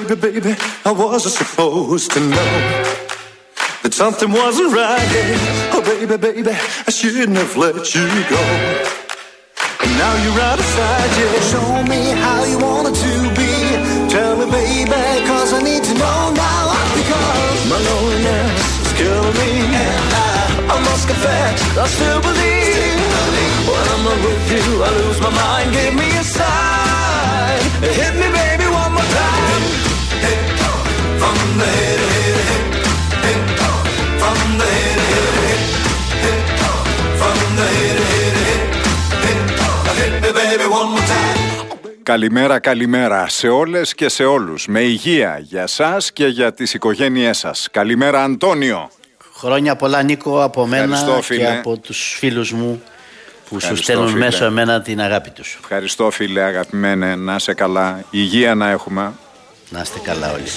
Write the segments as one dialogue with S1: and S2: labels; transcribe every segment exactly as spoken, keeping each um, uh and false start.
S1: baby, baby, I wasn't supposed to know that something wasn't right. Oh, baby, baby, I shouldn't have let you go. And now you're out of sight, yeah. Show me how you want it to be. Tell me, baby, cause I need to know now. Because my loneliness is killing me. And I, I must confess, I still believe. When I'm not with you, I lose my mind. Give me a sign. Hit me, baby, one more time. Hit, hit, from the head, hit, hit, hit, from the head, hit, hit, hit, from the head, hit, hit, hit, hit me, baby, one more time.
S2: Καλημέρα, καλημέρα σε όλες και σε όλους. Με υγεία για σας και για τις οικογένειές σας. Καλημέρα, Αντώνιο.
S3: Χρόνια πολλά, Νίκο, από μένα και από τους φίλους μου που Ευχαριστώ, σου στέλνουν φίλε. Μέσω εμένα την αγάπη τους.
S2: Ευχαριστώ, φίλε, αγαπημένε. Να είσαι καλά. Υγεία να έχουμε.
S3: Να είστε καλά όλοι.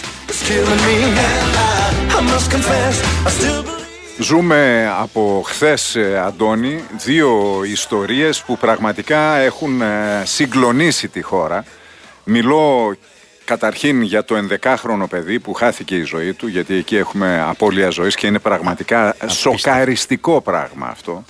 S2: Ζούμε από χθες, Αντώνη, δύο ιστορίες που πραγματικά έχουν συγκλονίσει τη χώρα. Μιλώ καταρχήν για το ενδεκάχρονο παιδί που χάθηκε η ζωή του, γιατί εκεί έχουμε απώλεια ζωής και είναι πραγματικά Απίστευτο. σοκαριστικό πράγμα αυτό.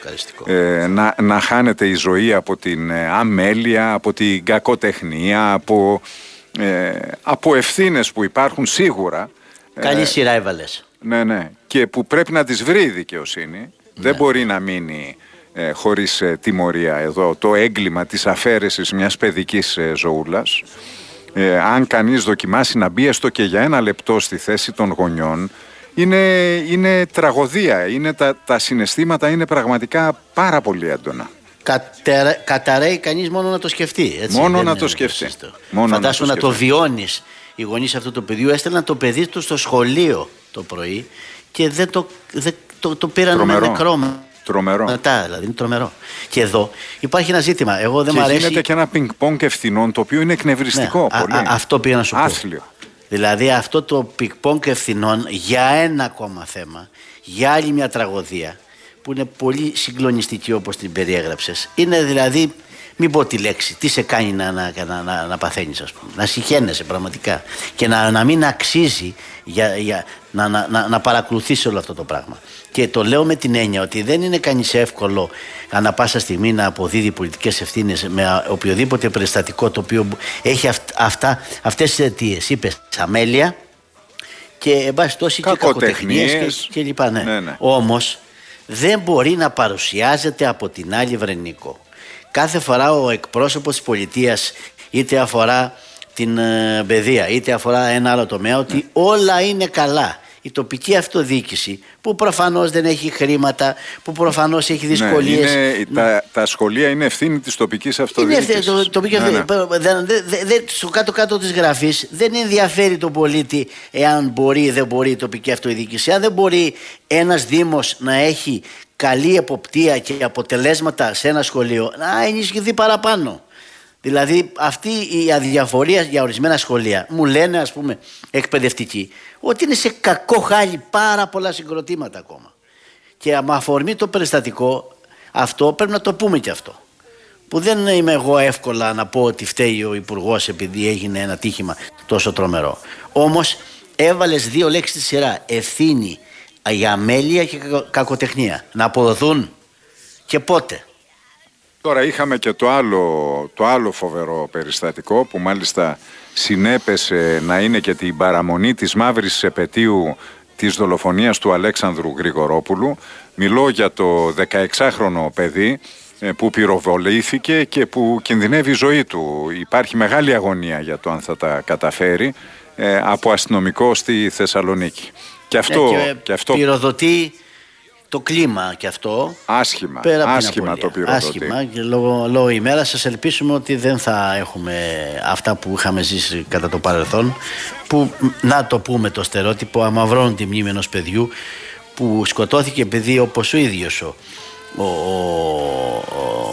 S2: Ε, να, να χάνεται η ζωή από την αμέλεια, από την κακοτεχνία, από, ε, από ευθύνες που υπάρχουν σίγουρα.
S3: Καλή ε, σειρά έβαλες.
S2: Ναι, ναι. Και που πρέπει να τις βρει η δικαιοσύνη. Ναι. Δεν μπορεί να μείνει ε, χωρίς ε, τιμωρία εδώ το έγκλημα της αφαίρεσης μιας παιδικής ε, ζωούλας. Ε, αν κανείς δοκιμάσει να μπει έστω και για ένα λεπτό στη θέση των γονιών, είναι, είναι τραγωδία. Είναι τα, τα συναισθήματα είναι πραγματικά πάρα πολύ έντονα.
S3: Κατερα, καταραίει κανείς μόνο να το σκεφτεί. Έτσι,
S2: μόνο να το σκεφτεί.
S3: Φαντάσου να το, το βιώνεις. Οι γονείς αυτού του παιδιού έστελναν το παιδί του στο σχολείο το πρωί και δεν το, δεν, το, το πήραν με νεκρό.
S2: Τρομερό.
S3: Μετά, δηλαδή είναι τρομερό. Και εδώ υπάρχει ένα ζήτημα. Εγώ δεν
S2: και
S3: μ' αρέσει.
S2: Γίνεται και ένα πινκ-πονγκ ευθυνών το οποίο είναι εκνευριστικό.
S3: Ναι,
S2: πολύ.
S3: Α, α, αυτό πήγα να σου πω.
S2: Άθλιο.
S3: Δηλαδή αυτό το πινκ-πονγκ ευθυνών για ένα ακόμα θέμα, για άλλη μια τραγωδία που είναι πολύ συγκλονιστική όπως την περιέγραψες. Είναι δηλαδή, μην πω τη λέξη, τι σε κάνει να, να, να, να, να παθαίνεις, ας πούμε. Να συχαίνεσαι πραγματικά και να, να μην αξίζει για, για, να, να, να, να παρακολουθείς όλο αυτό το πράγμα. Και το λέω με την έννοια ότι δεν είναι κανείς εύκολο ανά πάσα στιγμή να αποδίδει πολιτικές ευθύνες με οποιοδήποτε περιστατικό το οποίο έχει αυ, αυτά, αυτές τις αιτίες. Είπες αμέλεια και εν πάση τόση και κακοτεχνίες και, και λοιπά. Ναι. Ναι, ναι. Όμως δεν μπορεί να παρουσιάζεται από την άλλη, Βρενίκο. Κάθε φορά ο εκπρόσωπος της πολιτείας, είτε αφορά την ε, παιδεία είτε αφορά ένα άλλο τομέα, ότι ναι. όλα είναι καλά. Η τοπική αυτοδιοίκηση που προφανώς δεν έχει χρήματα, που προφανώς έχει δυσκολίες.
S2: Ναι, είναι,
S3: ναι.
S2: τα, τα σχολεία είναι ευθύνη της τοπικής αυτοδιοίκησης. Είναι ευθύνη, το, τοπική ναι, ναι.
S3: Δεν, δε, δε, στο κάτω-κάτω της γραφής δεν ενδιαφέρει τον πολίτη εάν μπορεί ή δεν μπορεί η τοπική αυτοδιοίκηση. Αν δεν μπορεί ένας δήμος να έχει καλή εποπτεία και αποτελέσματα σε ένα σχολείο, να ενισχυθεί παραπάνω. Δηλαδή αυτή η αδιαφορία για ορισμένα σχολεία, μου λένε ας πούμε εκπαιδευτικοί, ότι είναι σε κακό χάλι πάρα πολλά συγκροτήματα ακόμα. Και με αφορμή το περιστατικό αυτό πρέπει να το πούμε και αυτό. Που δεν είμαι εγώ εύκολα να πω ότι φταίει ο υπουργός επειδή έγινε ένα τύχημα τόσο τρομερό. Όμως έβαλες δύο λέξεις στη σειρά, ευθύνη για αμέλεια και κακοτεχνία. Να αποδοθούν και πότε.
S2: Τώρα είχαμε και το άλλο, το άλλο φοβερό περιστατικό που μάλιστα συνέπεσε να είναι και την παραμονή της μαύρης επετείου της δολοφονίας του Αλέξανδρου Γρηγορόπουλου. Μιλώ για το δεκαεξάχρονο παιδί που πυροβολήθηκε και που κινδυνεύει η ζωή του. Υπάρχει μεγάλη αγωνία για το αν θα τα καταφέρει από αστυνομικό στη Θεσσαλονίκη. Και αυτό,
S3: και
S2: και αυτό
S3: πυροδοτεί το κλίμα και αυτό.
S2: Άσχημα, άσχημα το πυροδοτεί.
S3: Άσχημα και λόγω, λόγω ημέρας σας ελπίσουμε ότι δεν θα έχουμε αυτά που είχαμε ζήσει κατά το παρελθόν, που να το πούμε το στερεότυπο, αμαυρώνουν τη μνήμη ενός παιδιού που σκοτώθηκε επειδή όπως ο ίδιος ο, ο, ο,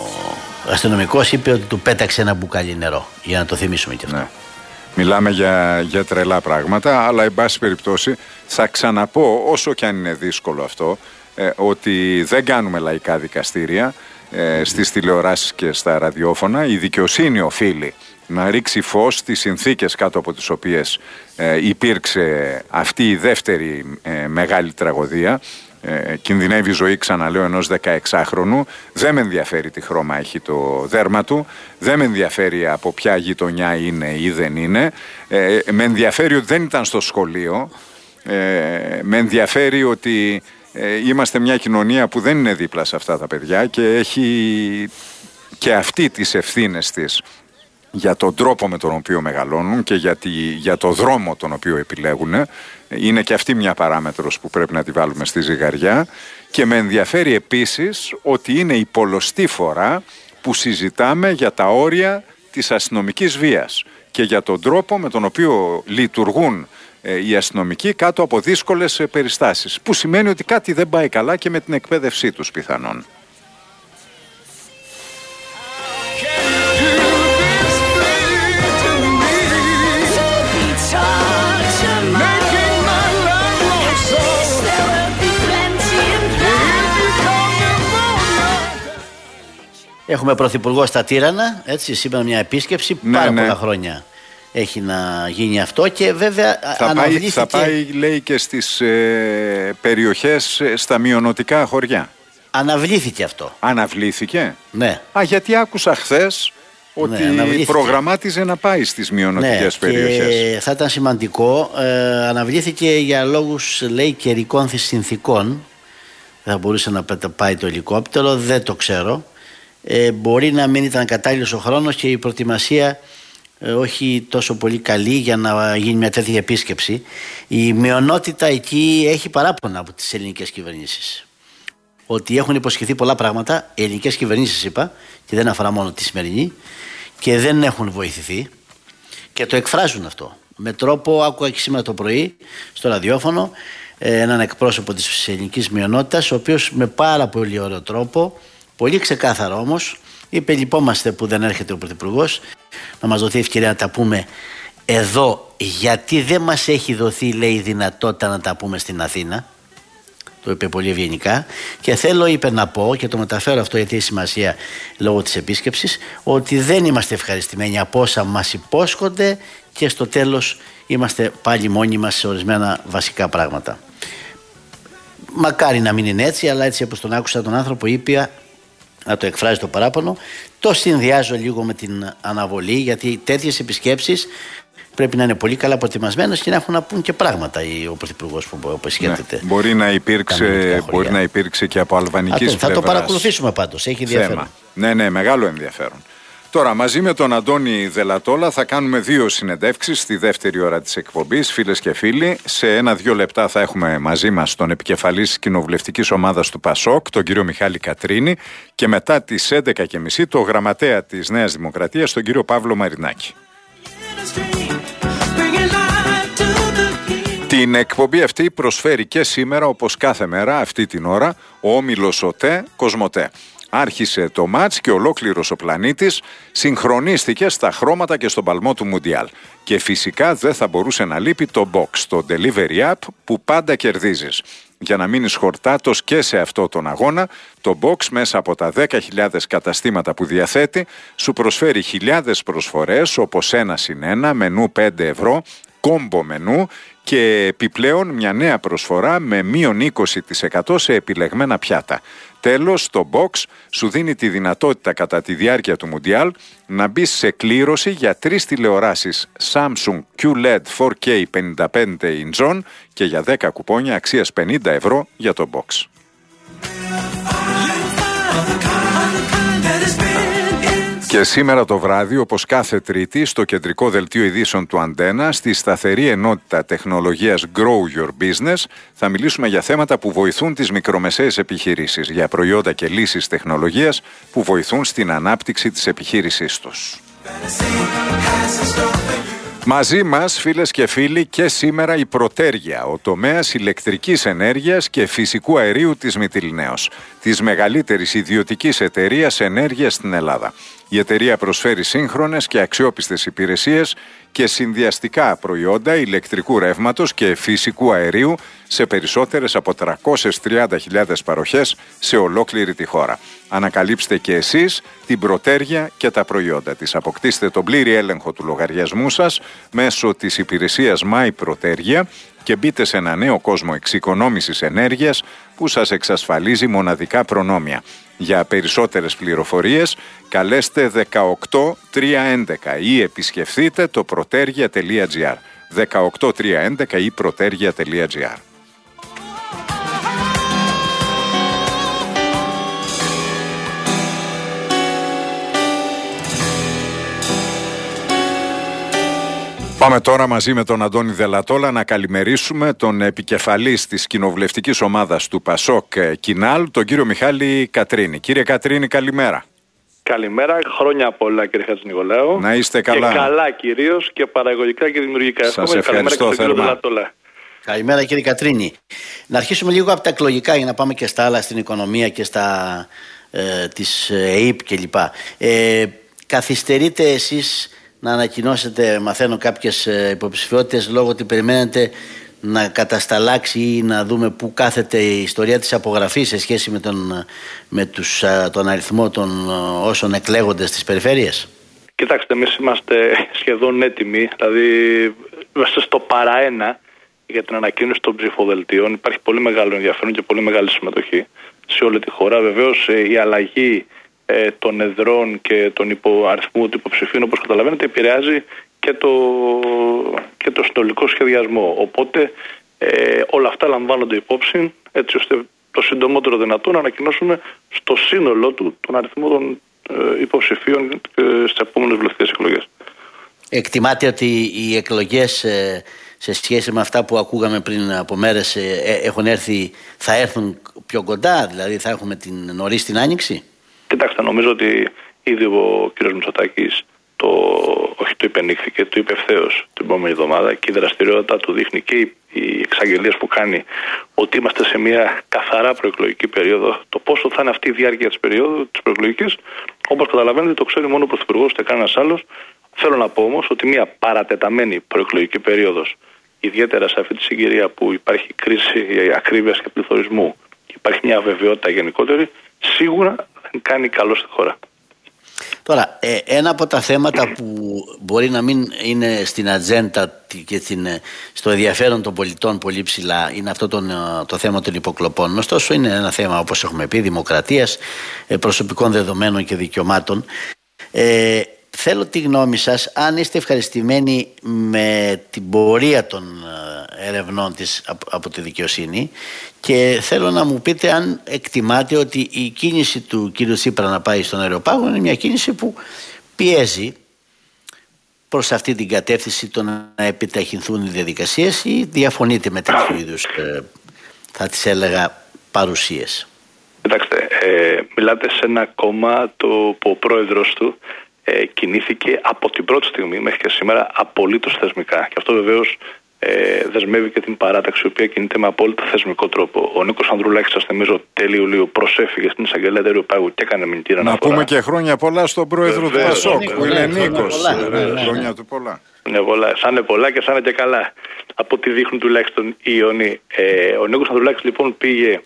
S3: ο αστυνομικός είπε ότι του πέταξε ένα μπουκάλι νερό, για να το θυμίσουμε και αυτό. Ναι.
S2: Μιλάμε για, για τρελά πράγματα, αλλά εν πάση περιπτώσει θα ξαναπώ, όσο και αν είναι δύσκολο αυτό, ε, ότι δεν κάνουμε λαϊκά δικαστήρια ε, στις τηλεοράσεις και στα ραδιόφωνα. Η δικαιοσύνη οφείλει να ρίξει φως στις συνθήκες κάτω από τις οποίες ε, υπήρξε αυτή η δεύτερη ε, μεγάλη τραγωδία. Ε, κινδυνεύει η ζωή, ξαναλέω, ενός δεκαεξάχρονου. Δεν με ενδιαφέρει τι χρώμα έχει το δέρμα του, δεν με ενδιαφέρει από ποια γειτονιά είναι ή δεν είναι, ε, με ενδιαφέρει ότι δεν ήταν στο σχολείο, ε, με ενδιαφέρει ότι ε, είμαστε μια κοινωνία που δεν είναι δίπλα σε αυτά τα παιδιά και έχει και αυτή τις ευθύνες της για τον τρόπο με τον οποίο μεγαλώνουν και για, τη, για το δρόμο τον οποίο επιλέγουν. Είναι και αυτή μια παράμετρος που πρέπει να τη βάλουμε στη ζυγαριά. Και με ενδιαφέρει επίσης ότι είναι η πολλωστή φορά που συζητάμε για τα όρια της αστυνομικής βίας και για τον τρόπο με τον οποίο λειτουργούν ε, οι αστυνομικοί κάτω από δύσκολες ε, περιστάσεις, που σημαίνει ότι κάτι δεν πάει καλά και με την εκπαίδευσή τους πιθανόν.
S3: Έχουμε πρωθυπουργό στα Τύρανα, έτσι, σήμερα μια επίσκεψη,
S2: ναι,
S3: πάρα
S2: ναι.
S3: πολλά χρόνια έχει να γίνει αυτό και βέβαια
S2: θα
S3: αναβλήθηκε...
S2: Πάει, θα πάει, λέει, και στις ε, περιοχές, στα μειονοτικά χωριά.
S3: Αναβλήθηκε αυτό.
S2: Αναβλήθηκε.
S3: Ναι.
S2: Α, γιατί άκουσα χθες ότι
S3: ναι,
S2: προγραμμάτιζε να πάει στις μειονοτικές
S3: ναι,
S2: περιοχές.
S3: Και θα ήταν σημαντικό. Ε, αναβλήθηκε για λόγους, λέει, καιρικών συνθήκων. Θα μπορούσε να πάει το ελικόπτερο, δεν το ξέρω. Ε, μπορεί να μην ήταν κατάλληλος ο χρόνος και η προετοιμασία ε, όχι τόσο πολύ καλή για να γίνει μια τέτοια επίσκεψη. Η μειονότητα εκεί έχει παράπονα από τις ελληνικές κυβερνήσεις. Ότι έχουν υποσχεθεί πολλά πράγματα, οι ελληνικές κυβερνήσεις είπα, και δεν αφορά μόνο τη σημερινή, και δεν έχουν βοηθηθεί και το εκφράζουν αυτό. Με τρόπο, άκουγα και σήμερα το πρωί στο ραδιόφωνο, έναν εκπρόσωπο της ελληνικής μειονότητας, ο οποίος με πάρα πολύ ωραίο τρόπο, πολύ ξεκάθαρο όμως, είπε: λυπόμαστε που δεν έρχεται ο Πρωθυπουργός, να μας δοθεί ευκαιρία να τα πούμε εδώ, γιατί δεν μας έχει δοθεί, λέει, η δυνατότητα να τα πούμε στην Αθήνα. Το είπε πολύ ευγενικά. Και θέλω, είπε, να πω, και το μεταφέρω αυτό γιατί έχει σημασία λόγω της επίσκεψης, ότι δεν είμαστε ευχαριστημένοι από όσα μας υπόσχονται και στο τέλος είμαστε πάλι μόνοι μας σε ορισμένα βασικά πράγματα. Μακάρι να μην είναι έτσι, αλλά έτσι όπως τον άκουσα τον άνθρωπο, είπε να το εκφράζει το παράπονο. Το συνδυάζω λίγο με την αναβολή, γιατί τέτοιες επισκέψεις πρέπει να είναι πολύ καλά προετοιμασμένες και να έχουν να πούν και πράγματα ο Πρωθυπουργός που επισκέπτεται.
S2: Ναι, μπορεί να υπήρξε, μπορεί να υπήρξε και από αλβανικής πλευράς.
S3: Θα το παρακολουθήσουμε πάντως, έχει ενδιαφέρον.
S2: Θέμα. Ναι, ναι, μεγάλο ενδιαφέρον. Τώρα, μαζί με τον Αντώνη Δελατόλα θα κάνουμε δύο συνεντεύξεις στη δεύτερη ώρα της εκπομπής, φίλες και φίλοι. Σε ένα-δύο λεπτά θα έχουμε μαζί μας τον επικεφαλής κοινοβουλευτικής ομάδας του ΠΑΣΟΚ, τον κύριο Μιχάλη Κατρίνη, και μετά τις έντεκα και μισή το γραμματέα της Νέας Δημοκρατίας, τον κύριο Παύλο Μαρινάκη. Την εκπομπή αυτή προσφέρει και σήμερα, όπως κάθε μέρα αυτή την ώρα, ο όμιλος ΟΤΕ Κοσμοτέ. Άρχισε το μάτς και ολόκληρος ο πλανήτης συγχρονίστηκε στα χρώματα και στον παλμό του Μουντιάλ. Και φυσικά δεν θα μπορούσε να λείπει το Box, το delivery app που πάντα κερδίζεις. Για να μείνεις χορτάτος και σε αυτό τον αγώνα, το Box μέσα από τα δέκα χιλιάδες καταστήματα που διαθέτει σου προσφέρει χιλιάδες προσφορές όπως ένα συν ένα, μενού πέντε ευρώ, κόμπο μενού και επιπλέον μια νέα προσφορά με μείον είκοσι τοις εκατό σε επιλεγμένα πιάτα. Τέλος, το Box σου δίνει τη δυνατότητα κατά τη διάρκεια του Μουντιάλ να μπεις σε κλήρωση για τρεις τηλεοράσεις Samsung κιου ελ ι ντι φορ κέι πενήντα πέντε inch και για δέκα κουπόνια αξίας πενήντα ευρώ για το Box. Και σήμερα το βράδυ, όπως κάθε Τρίτη, στο κεντρικό δελτίο ειδήσεων του Αντένα, στη σταθερή ενότητα τεχνολογίας Grow Your Business, θα μιλήσουμε για θέματα που βοηθούν τις μικρομεσαίες επιχειρήσεις, για προϊόντα και λύσεις τεχνολογίας που βοηθούν στην ανάπτυξη της επιχείρησής τους. Μαζί μας, φίλες και φίλοι, και σήμερα η Πρωτέργεια, ο τομέας ηλεκτρικής ενέργειας και φυσικού αερίου της Μυτιληναίος, της μεγαλύτερης ιδιωτικής εταιρείας ενέργειας στην Ελλάδα. Η εταιρεία προσφέρει σύγχρονες και αξιόπιστες υπηρεσίες και συνδυαστικά προϊόντα ηλεκτρικού ρεύματος και φυσικού αερίου σε περισσότερες από τριακόσιες τριάντα χιλιάδες παροχές σε ολόκληρη τη χώρα. Ανακαλύψτε και εσείς την Πρωτέργεια και τα προϊόντα της. Αποκτήστε τον πλήρη έλεγχο του λογαριασμού σας μέσω της υπηρεσίας My Πρωτέργεια και μπείτε σε ένα νέο κόσμο εξοικονόμησης ενέργειας που σας εξασφαλίζει μοναδικά προνόμια. Για περισσότερες πληροφορίες καλέστε δεκαοκτώ τριακόσια έντεκα ή επισκεφθείτε το πρωτέργεια τελεία τζι άρ. δεκαοκτώ τριακόσια έντεκα ή πρωτέργεια τελεία τζι άρ. Πάμε τώρα μαζί με τον Αντώνη Δελατόλα να καλημερίσουμε τον επικεφαλής της κοινοβουλευτικής ομάδας του Πασόκ Κινάλ, τον κύριο Μιχάλη Κατρίνη. Κύριε Κατρίνη, καλημέρα.
S4: Καλημέρα, χρόνια πολλά κύριε Χατζηνικολάου.
S2: Να είστε καλά.
S4: Και καλά κυρίως και παραγωγικά και δημιουργικά.
S2: Σας ευχαριστώ θερμά.
S3: Καλημέρα κύριε Κατρίνη. Να αρχίσουμε λίγο από τα εκλογικά για να πάμε και στα άλλα, στην οικονομία και στα ε, της ΕΕΠ κλπ. Ε, καθυστερείτε εσείς να ανακοινώσετε, μαθαίνω, κάποιες υποψηφιότητες λόγω ότι περιμένετε να κατασταλάξει ή να δούμε πού κάθεται η ιστορία της απογραφής σε σχέση με τον, με τους, τον αριθμό των όσων εκλέγονται στις περιφέρειες.
S4: Κοιτάξτε, εμείς είμαστε σχεδόν έτοιμοι, δηλαδή είμαστε στο παραένα για την ανακοίνωση των ψηφοδελτίων. Υπάρχει πολύ μεγάλο ενδιαφέρον και πολύ μεγάλη συμμετοχή σε όλη τη χώρα. Βεβαίως η αλλαγή των εδρών και τον υπο, αριθμού του υποψηφίων, όπως καταλαβαίνετε, επηρεάζει και το, και το συνολικό σχεδιασμό. Οπότε ε, όλα αυτά λαμβάνονται υπόψη, έτσι ώστε το συντομότερο δυνατό να ανακοινώσουμε στο σύνολό του τον αριθμό των ε, υποψηφίων ε, στις επόμενες βουλευτικές εκλογές.
S3: Εκτιμάτε ότι οι εκλογές ε, σε σχέση με αυτά που ακούγαμε πριν από μέρες ε, έχουν έρθει, θα έρθουν πιο κοντά, δηλαδή θα έχουμε την, νωρίς την Άνοιξη?
S4: Κοιτάξτε, νομίζω ότι ήδη ο κ. Μητσοτάκης το, όχι το υπενήχθηκε, το είπε ευθέως την επόμενη εβδομάδα και η δραστηριότητα του δείχνει και οι εξαγγελίες που κάνει ότι είμαστε σε μια καθαρά προεκλογική περίοδο. Το πόσο θα είναι αυτή η διάρκεια της περίοδου, της προεκλογικής, όπως καταλαβαίνετε, το ξέρει μόνο ο Πρωθυπουργός και κανένας άλλος. Θέλω να πω όμως ότι μια παρατεταμένη προεκλογική περίοδος, ιδιαίτερα σε αυτή τη συγκυρία που υπάρχει κρίση ακρίβειας και πληθωρισμού και υπάρχει μια αβεβαιότητα γενικότερη, σίγουρα δεν κάνει καλό στη χώρα.
S3: Τώρα, ε, ένα από τα θέματα που μπορεί να μην είναι στην ατζέντα και στην, στο ενδιαφέρον των πολιτών πολύ ψηλά είναι αυτό τον, το θέμα των υποκλοπών. Ωστόσο, είναι ένα θέμα, όπως έχουμε πει, δημοκρατίας, προσωπικών δεδομένων και δικαιωμάτων. Ε, θέλω τη γνώμη σας, αν είστε ευχαριστημένοι με την πορεία των ερευνών της από, από τη δικαιοσύνη, και θέλω να μου πείτε αν εκτιμάτε ότι η κίνηση του κ. Τσίπρα να πάει στον Αεροπάγο είναι μια κίνηση που πιέζει προς αυτή την κατεύθυνση, το να επιταχυνθούν οι διαδικασίες, ή διαφωνείτε με τέτοιου είδους, ε, θα τις έλεγα, παρουσίες?
S4: Κοιτάξτε, ε, μιλάτε σε ένα κόμμα το που ο πρόεδρος του ε, κινήθηκε από την πρώτη στιγμή μέχρι και σήμερα απολύτως θεσμικά. Και αυτό βεβαίως ε, δεσμεύει και την παράταξη, η οποία κινείται με απόλυτα θεσμικό τρόπο. Ο Νίκος Ανδρουλάκης, σας θυμίζω, τέλη Ιουλίου προσέφυγε στην εισαγγελέα του Αεροπάγου και έκανε μηνυτήρια αναφορά.
S2: Να πούμε και χρόνια πολλά στον πρόεδρο του Πασόκ, που είναι Νίκος. Χρόνια του πολλά.
S4: Είναι πολλά. Σαν είναι πολλά και σαν είναι και καλά. Από ό,τι δείχνουν τουλάχιστον οι ιονοί. Ε, ο Νίκος Ανδρουλάκης λοιπόν πήγε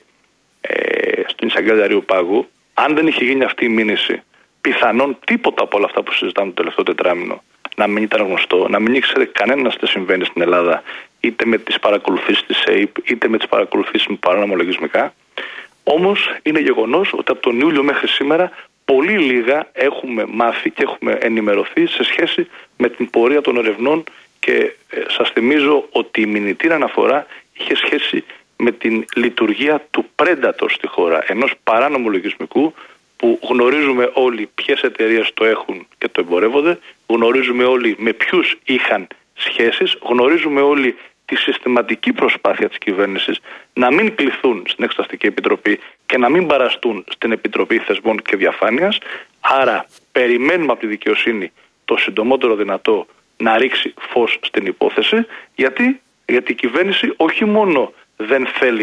S4: ε, στην εισαγγελέα του Αεροπάγου. Αν δεν είχε γίνει αυτή η μήνυση, πιθανόν τίποτα από όλα αυτά που συζητάμε το τελευταίο τετράμινο να μην ήταν γνωστό, να μην ήξερε κανένας τι συμβαίνει στην Ελλάδα, είτε με τις παρακολουθήσεις της ΕΕΠ, είτε με τις παρακολουθήσεις με παράνομα λογισμικά. Όμως είναι γεγονός ότι από τον Ιούλιο μέχρι σήμερα πολύ λίγα έχουμε μάθει και έχουμε ενημερωθεί σε σχέση με την πορεία των ερευνών, και ε, σας θυμίζω ότι η μηνυτήρια αναφορά είχε σχέση με την λειτουργία του Predator στη χώρα, ενός παράνομου λογισμικού που γνωρίζουμε όλοι ποιες εταιρείες το έχουν και το εμπορεύονται, γνωρίζουμε όλοι με ποιους είχαν σχέσεις, γνωρίζουμε όλοι τη συστηματική προσπάθεια της κυβέρνησης να μην κληθούν στην Εξεταστική Επιτροπή και να μην παραστούν στην Επιτροπή Θεσμών και Διαφάνειας. Άρα περιμένουμε από τη δικαιοσύνη το συντομότερο δυνατό να ρίξει φως στην υπόθεση, γιατί, γιατί η κυβέρνηση όχι μόνο δεν θέλει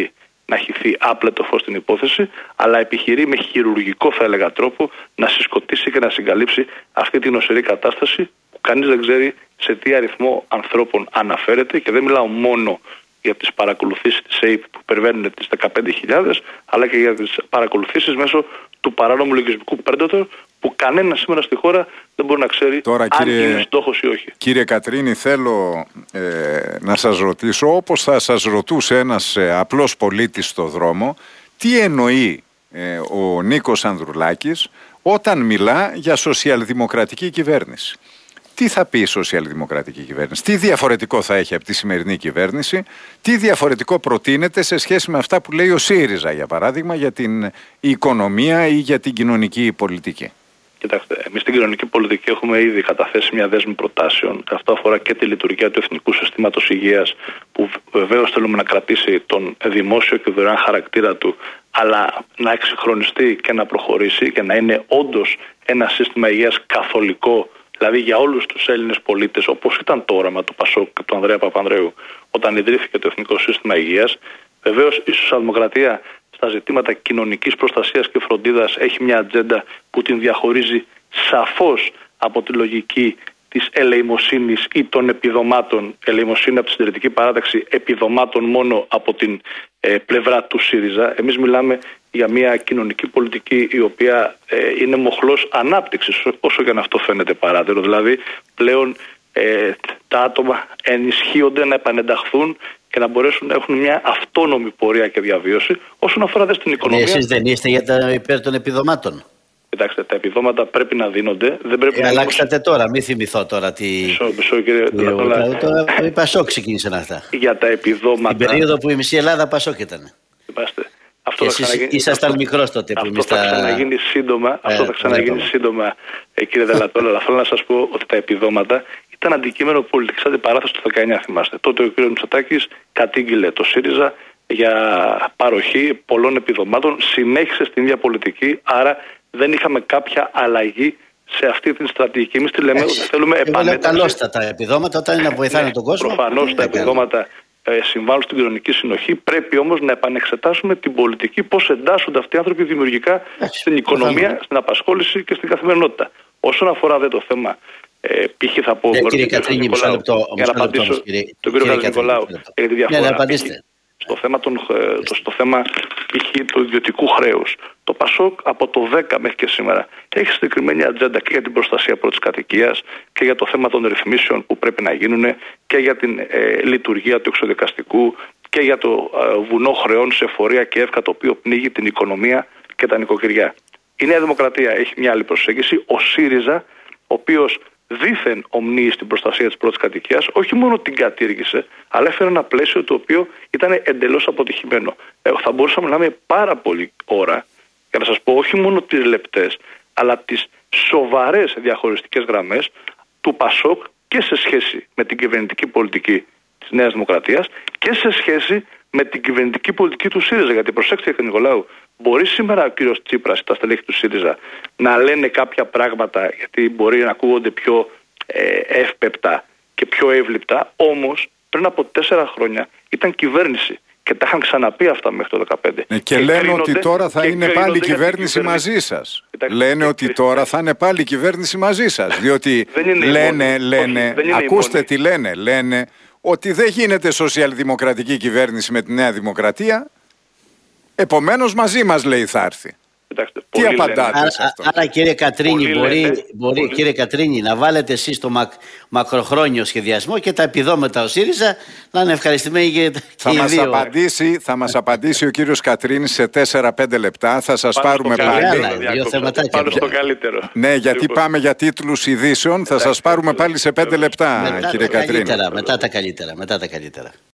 S4: να χυθεί άπλετο φως στην υπόθεση, αλλά επιχειρεί με χειρουργικό, θα έλεγα, τρόπο να συσκοτήσει και να συγκαλύψει αυτή την νοσηρή κατάσταση που κανείς δεν ξέρει σε τι αριθμό ανθρώπων αναφέρεται, και δεν μιλάω μόνο για τις παρακολουθήσεις της ΕΕΠ που υπερβαίνουν τις δεκαπέντε χιλιάδες, αλλά και για τις παρακολουθήσεις μέσω του παράνομου λογισμικού Predator, που κανένα σήμερα στη χώρα δεν μπορεί να ξέρει
S2: Τώρα,
S4: αν
S2: κύριε,
S4: είναι στόχος ή όχι.
S2: Κύριε Κατρίνη, θέλω ε, να σας ρωτήσω, όπως θα σας ρωτούσε ένας ε, απλός πολίτης στο δρόμο, τι εννοεί ε, ο Νίκος Ανδρουλάκης όταν μιλά για σοσιαλδημοκρατική κυβέρνηση. Τι θα πει η σοσιαλδημοκρατική κυβέρνηση, τι διαφορετικό θα έχει από τη σημερινή κυβέρνηση, τι διαφορετικό προτείνεται σε σχέση με αυτά που λέει ο ΣΥΡΙΖΑ, για παράδειγμα, για την οικονομία ή για την κοινωνική πολιτική.
S4: Κοιτάξτε, εμείς στην κοινωνική πολιτική έχουμε ήδη καταθέσει μια δέσμη προτάσεων. Αυτό αφορά και τη λειτουργία του Εθνικού Συστήματος Υγείας, που βεβαίως θέλουμε να κρατήσει τον δημόσιο και δωρεάν χαρακτήρα του, αλλά να εξυγχρονιστεί και να προχωρήσει και να είναι όντως ένα σύστημα υγείας καθολικό, δηλαδή για όλους τους Έλληνες πολίτες, όπως ήταν το όραμα του Πασόκ και του Ανδρέα Παπανδρέου όταν ιδρύθηκε το Εθνικό Σύστημα Υγείας. Βεβαίως η σοσιαλδημοκρατία στα ζητήματα κοινωνικής προστασίας και φροντίδας έχει μια ατζέντα που την διαχωρίζει σαφώς από τη λογική της ελεημοσύνης ή των επιδομάτων, ελεημοσύνη από τη συντηρητική παράταξη, επιδομάτων μόνο από την ε, πλευρά του ΣΥΡΙΖΑ. Εμείς μιλάμε για μια κοινωνική πολιτική η οποία ε, είναι μοχλός ανάπτυξης, όσο και αν αυτό φαίνεται παράτερο. Δηλαδή πλέον ε, τα άτομα ενισχύονται να επανενταχθούν και να μπορέσουν να έχουν μια αυτόνομη πορεία και διαβίωση όσον αφορά δε στην οικονομία.
S3: Εσείς δεν είστε για τα υπέρ των επιδομάτων?
S4: Κοιτάξτε, τα επιδόματα πρέπει να δίνονται. Δεν πρέπει
S3: ε,
S4: να
S3: αλλάξατε είναι... τώρα, μην θυμηθώ τώρα τι.
S4: Μισό, μισό κύριε.
S3: Τώρα, τώρα η Πασόκ ξεκίνησαν αυτά.
S4: Για τα επιδόματα.
S3: Την περίοδο που η μισή Ελλάδα Πασόκ ήταν.
S4: Είμαστε.
S3: Αυτό και εσείς ήσασταν μικρός τότε που
S4: αυτό θα τα... ξαναγίνει σύντομα, ε, αυτό θα ξαναγίνει σύντομα, ε, κύριε Δελατόλα, αλλά θέλω να σας πω ότι τα επιδόματα ήταν αντικείμενο πολιτικής αντιπαράθεσης του δεκαεννιά, θυμάστε. Τότε ο κύριος Μητσοτάκης κατήγγειλε το ΣΥΡΙΖΑ για παροχή πολλών επιδομάτων, συνέχισε στην ίδια πολιτική, άρα δεν είχαμε κάποια αλλαγή σε αυτή την στρατηγική. Εμείς τη λέμε ότι θέλουμε επανένταξη.
S3: Καλώς τα επιδόματα όταν είναι να βοηθάνε ναι, τον κόσμο.
S4: Προφανώς τα επιδόματα ε, συμβάλλουν στην κοινωνική συνοχή. Πρέπει όμως να επανεξετάσουμε την πολιτική, πώς εντάσσονται αυτοί οι άνθρωποι δημιουργικά Άξι, στην οικονομία, προφανώς. Στην απασχόληση και στην καθημερινότητα. Όσον αφορά δε το θέμα, ε, π.χ. θα πω.
S3: Ναι, κύριε Κατρίνη, μισό λεπτό.
S4: Για να απαντήσω τον κύριο Χατζηνικολάου για τη διαφορά.
S3: Ναι, να απαντήσετε.
S4: Στο θέμα, των, στο θέμα π.χ. του ιδιωτικού χρέους. Το Πασόκ από το δέκα μέχρι και σήμερα έχει συγκεκριμένη ατζέντα και για την προστασία πρώτης κατοικίας και για το θέμα των ρυθμίσεων που πρέπει να γίνουν και για την ε, λειτουργία του εξωδικαστικού και για το ε, βουνό χρεών σε φορεία και εύκα το οποίο πνίγει την οικονομία και τα νοικοκυριά. Η Νέα Δημοκρατία έχει μια άλλη προσέγγιση. Ο ΣΥΡΙΖΑ, ο οποίος δήθεν ομνύει στην προστασία της πρώτης κατοικίας, όχι μόνο την κατήργησε, αλλά έφερε ένα πλαίσιο το οποίο ήταν εντελώς αποτυχημένο. Ε, θα μπορούσαμε να μιλάμε πάρα πολύ ώρα για να σας πω όχι μόνο τις λεπτές, αλλά τις σοβαρές διαχωριστικές γραμμές του Πασόκ και σε σχέση με την κυβερνητική πολιτική της Νέας Δημοκρατίας και σε σχέση με την κυβερνητική πολιτική του ΣΥΡΙΖΑ. Γιατί προσέξτε, κύριε Νικολάου, μπορεί σήμερα ο κύριος Τσίπρας, τα στελέχη του ΣΥΡΙΖΑ, να λένε κάποια πράγματα γιατί μπορεί να ακούγονται πιο ε, εύπεπτα και πιο εύληπτα, όμως πριν από τέσσερα χρόνια ήταν κυβέρνηση και τα είχαν ξαναπεί αυτά μέχρι το δύο χιλιάδες δεκαπέντε.
S2: Ε, και, και λένε ότι τώρα θα είναι πάλι κυβέρνηση μαζί σας. Κοιτάξτε, λένε ότι τώρα θα είναι πάλι κυβέρνηση μαζί σας. Διότι λένε, λένε, όχι, ακούστε τι λένε, λένε ότι δεν γίνεται σοσιαλδημοκρατική κυβέρνηση με τη Νέα Δημοκρατία, επομένως μαζί μας, λέει, θα έρθει.
S4: Κοιτάξτε,
S2: τι απαντάτε
S3: άρα,
S2: σε αυτό?
S3: Άρα, κύριε Κατρίνη, πολύ μπορεί, λέτε, μπορεί, πολύ... κύριε Κατρίνη, να βάλετε εσείς το μακ, μακροχρόνιο σχεδιασμό και τα επιδόματα ο ΣΥΡΙΖΑ να είναι ευχαριστημένοι και,
S2: θα
S3: και
S2: μας
S3: οι δύο.
S2: Απαντήσει, θα μας απαντήσει ο κύριος Κατρίνης σε τέσσερα πέντε λεπτά. Θα σας
S4: πάνω
S2: πάρουμε πάλι.
S3: Δύο θεματάκια.
S4: Πάνω στο καλύτερο.
S2: Ναι, γιατί λοιπόν πάμε για τίτλους ειδήσεων. Θα σας πάρουμε πάλι σε πέντε λεπτά,
S3: μετά
S2: κύριε Κατρίνη.
S3: Μετά τα καλύτερα. Μετά τα καλύτερα.